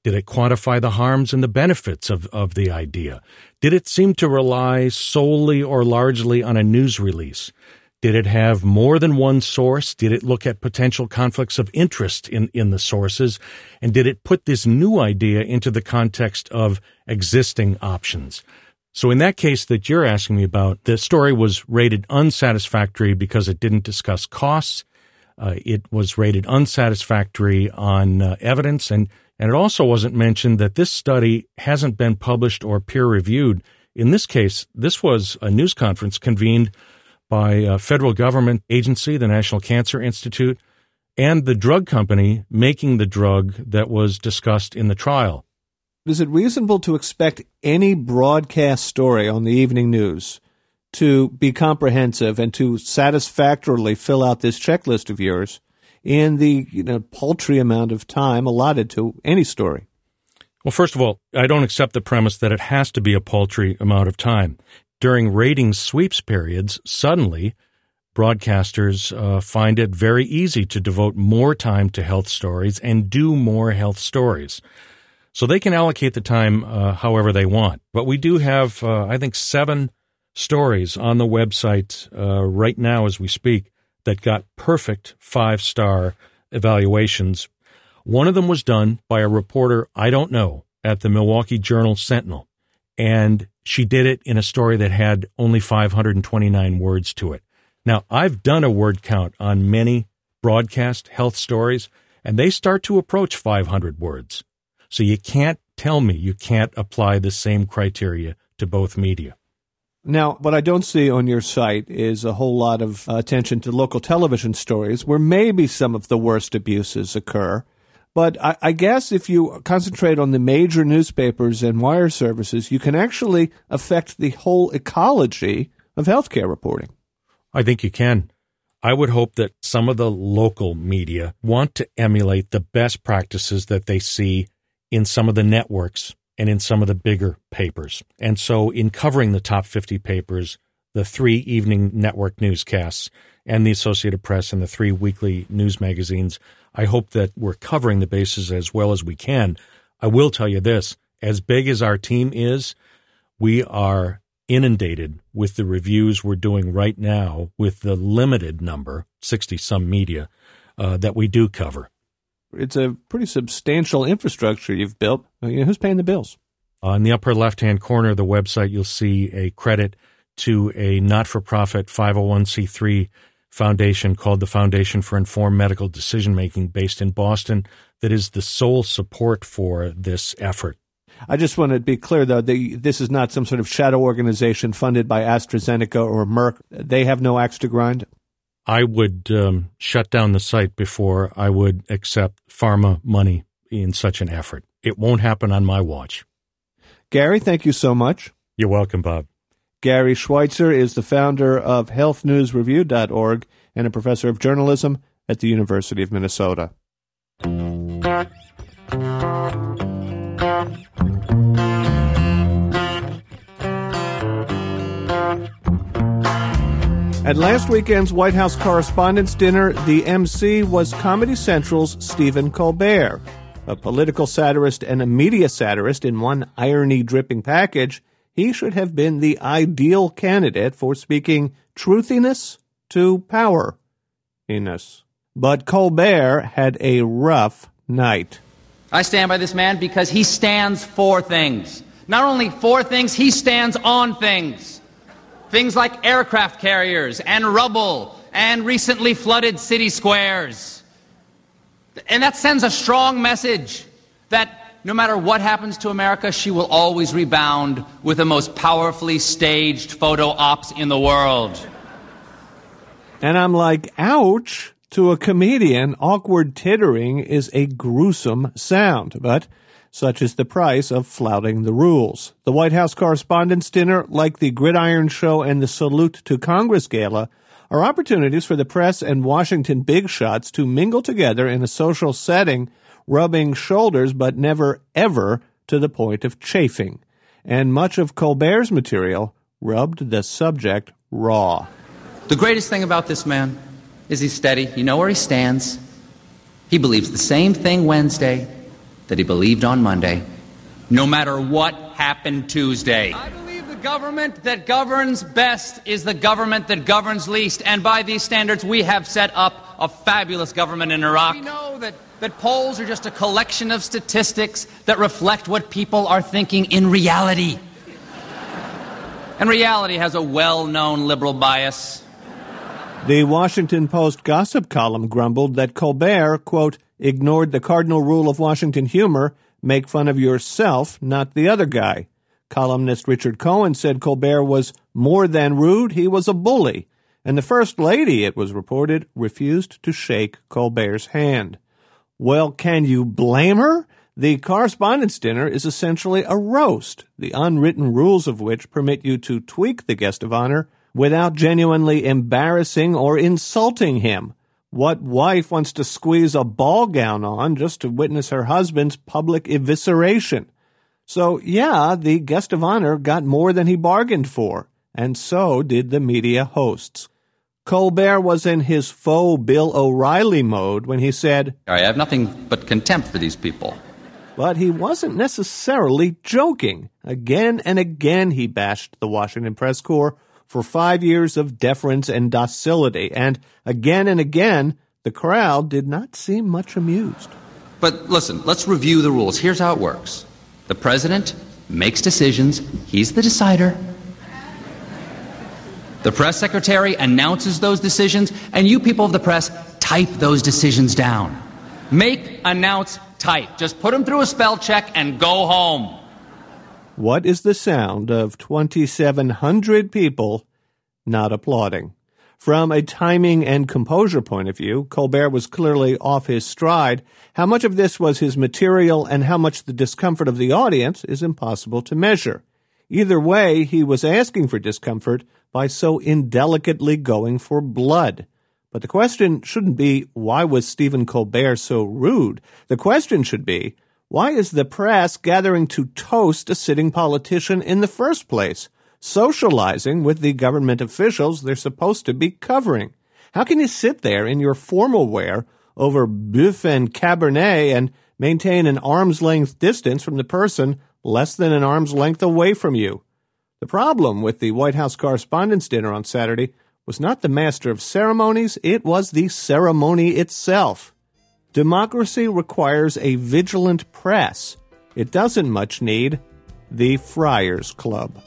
Speaker 6: Did it quantify the harms and the benefits of, of the idea? Did it seem to rely solely or largely on a news release? Did it have more than one source? Did it look at potential conflicts of interest in, in the sources? And did it put this new idea into the context of existing options? So in that case that you're asking me about, the story was rated unsatisfactory because it didn't discuss costs. Uh, it was rated unsatisfactory on uh, evidence, and, and it also wasn't mentioned that this study hasn't been published or peer-reviewed. In this case, this was a news conference convened by a federal government agency, the National Cancer Institute, and the drug company making the drug that was discussed in the trial.
Speaker 2: Is it reasonable to expect any broadcast story on the evening news to be comprehensive and to satisfactorily fill out this checklist of yours in the you know, paltry amount of time allotted to any story?
Speaker 6: Well, first of all, I don't accept the premise that it has to be a paltry amount of time. During ratings sweeps periods, suddenly broadcasters uh, find it very easy to devote more time to health stories and do more health stories. So they can allocate the time uh, however they want. But we do have, uh, I think, seven stories on the website uh, right now as we speak that got perfect five-star evaluations. One of them was done by a reporter I don't know at the Milwaukee Journal-Sentinel, and she did it in a story that had only five hundred twenty-nine words to it. Now, I've done a word count on many broadcast health stories, and they start to approach five hundred words. So you can't tell me you can't apply the same criteria to both media.
Speaker 2: Now, what I don't see on your site is a whole lot of uh, attention to local television stories where maybe some of the worst abuses occur. But I, I guess if you concentrate on the major newspapers and wire services, you can actually affect the whole ecology of healthcare reporting.
Speaker 6: I think you can. I would hope that some of the local media want to emulate the best practices that they see in some of the networks and in some of the bigger papers. And so in covering the top fifty papers, the three evening network newscasts, and the Associated Press and the three weekly news magazines, I hope that we're covering the bases as well as we can. I will tell you this, as big as our team is, we are inundated with the reviews we're doing right now with the limited number, sixty-some media, uh, that we do cover.
Speaker 2: It's a pretty substantial infrastructure you've built. You know, who's paying the bills?
Speaker 6: Uh, in the upper left-hand corner of the website, you'll see a credit to a not-for-profit five oh one c three foundation called the Foundation for Informed Medical Decision-Making based in Boston that is the sole support for this effort.
Speaker 2: I just want to be clear, though, that this is not some sort of shadow organization funded by AstraZeneca or Merck. They have no axe to grind?
Speaker 6: I would um, shut down the site before I would accept pharma money in such an effort. It won't happen on my watch.
Speaker 2: Gary, thank you so much.
Speaker 6: You're welcome, Bob.
Speaker 2: Gary Schweitzer is the founder of health news review dot org and a professor of journalism at the University of Minnesota. At last weekend's White House Correspondents' Dinner, the M C was Comedy Central's Stephen Colbert. A political satirist and a media satirist in one irony-dripping package, he should have been the ideal candidate for speaking truthiness to power-iness. But Colbert had a rough night.
Speaker 7: I stand by this man because he stands for things. Not only for things, he stands on things. Things like aircraft carriers and rubble and recently flooded city squares. And that sends a strong message that no matter what happens to America, she will always rebound with the most powerfully staged photo ops in the world.
Speaker 2: And I'm like, ouch. To a comedian, awkward tittering is a gruesome sound, but such is the price of flouting the rules. The White House Correspondents' Dinner, like the Gridiron Show and the Salute to Congress Gala, are opportunities for the press and Washington big shots to mingle together in a social setting, rubbing shoulders but never, ever to the point of chafing. And much of Colbert's material rubbed the subject raw.
Speaker 7: The greatest thing about this man is he's steady. You know where he stands. He believes the same thing Wednesday that he believed on Monday, no matter what happened Tuesday. I believe the government that governs best is the government that governs least, and by these standards, we have set up a fabulous government in Iraq. We know that, that polls are just a collection of statistics that reflect what people are thinking in reality. And reality has a well-known liberal bias.
Speaker 2: The Washington Post gossip column grumbled that Colbert, quote, ignored the cardinal rule of Washington humor, make fun of yourself, not the other guy. Columnist Richard Cohen said Colbert was more than rude, he was a bully. And the First Lady, it was reported, refused to shake Colbert's hand. Well, can you blame her? The Correspondents' Dinner is essentially a roast, the unwritten rules of which permit you to tweak the guest of honor without genuinely embarrassing or insulting him. What wife wants to squeeze a ball gown on just to witness her husband's public evisceration? So, yeah, the guest of honor got more than he bargained for, and so did the media hosts. Colbert was in his faux Bill O'Reilly mode when he said,
Speaker 7: I have nothing but contempt for these people.
Speaker 2: But he wasn't necessarily joking. Again and again he bashed the Washington Press Corps for five years of deference and docility, and again and again the crowd did not seem much amused.
Speaker 7: But listen, let's review the rules. Here's how it works. The president makes decisions. He's the decider. The press secretary announces those decisions, and you people of the press type those decisions down. Make, announce, type. Just put them through a spell check and go home.
Speaker 2: What is the sound of twenty-seven hundred people not applauding? From a timing and composure point of view, Colbert was clearly off his stride. How much of this was his material and how much the discomfort of the audience is impossible to measure. Either way, he was asking for discomfort by so indelicately going for blood. But the question shouldn't be, why was Stephen Colbert so rude? The question should be, why is the press gathering to toast a sitting politician in the first place, socializing with the government officials they're supposed to be covering? How can you sit there in your formal wear over boeuf and cabernet and maintain an arm's length distance from the person less than an arm's length away from you? The problem with the White House Correspondents' Dinner on Saturday was not the master of ceremonies, it was the ceremony itself. Democracy requires a vigilant press. It doesn't much need the Friars Club.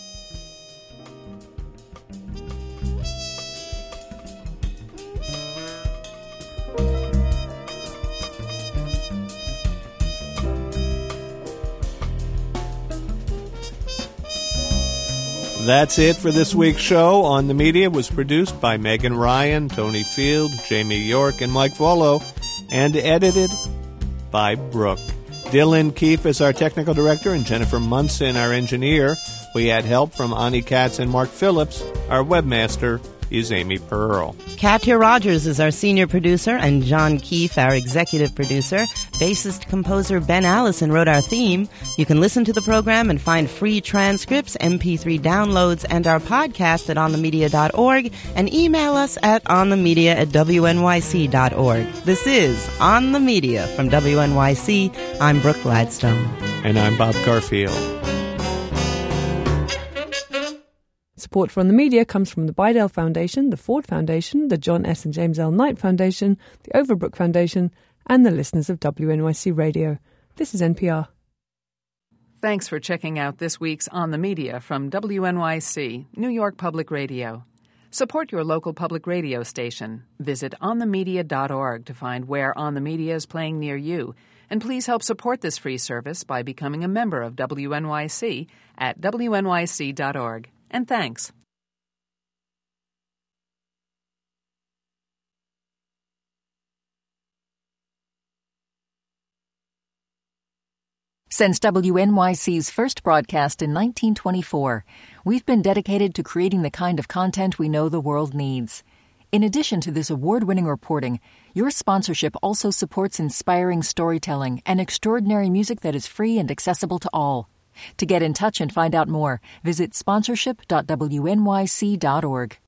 Speaker 2: That's it for this week's show. On the Media was produced by Megan Ryan, Tony Field, Jamie York, and Mike Volo, and edited by Brooke. Dylan Keefe is our technical director, and Jennifer Munson, our engineer. We had help from Ani Katz and Mark Phillips. Our webmaster is Amy Pearl.
Speaker 3: Katya Rogers is our senior producer, and John Keefe, our executive producer. Bassist-composer Ben Allison wrote our theme. You can listen to the program and find free transcripts, M P three downloads, and our podcast at on the media dot org, and email us at onthemedia at w n y c dot org. This is On the Media from W N Y C. I'm Brooke Gladstone.
Speaker 2: And I'm Bob Garfield.
Speaker 25: Support from the media comes from the Bidell Foundation, the Ford Foundation, the John S. and James L. Knight Foundation, the Overbrook Foundation, and the listeners of W N Y C Radio. This is N P R.
Speaker 8: Thanks for checking out this week's On the Media from W N Y C, New York Public Radio. Support your local public radio station. Visit on the media dot org to find where On the Media is playing near you. And please help support this free service by becoming a member of W N Y C at w n y c dot org. And thanks.
Speaker 9: Since W N Y C's first broadcast in nineteen twenty-four, we've been dedicated to creating the kind of content we know the world needs. In addition to this award-winning reporting, your sponsorship also supports inspiring storytelling and extraordinary music that is free and accessible to all. To get in touch and find out more, visit sponsorship dot w n y c dot org.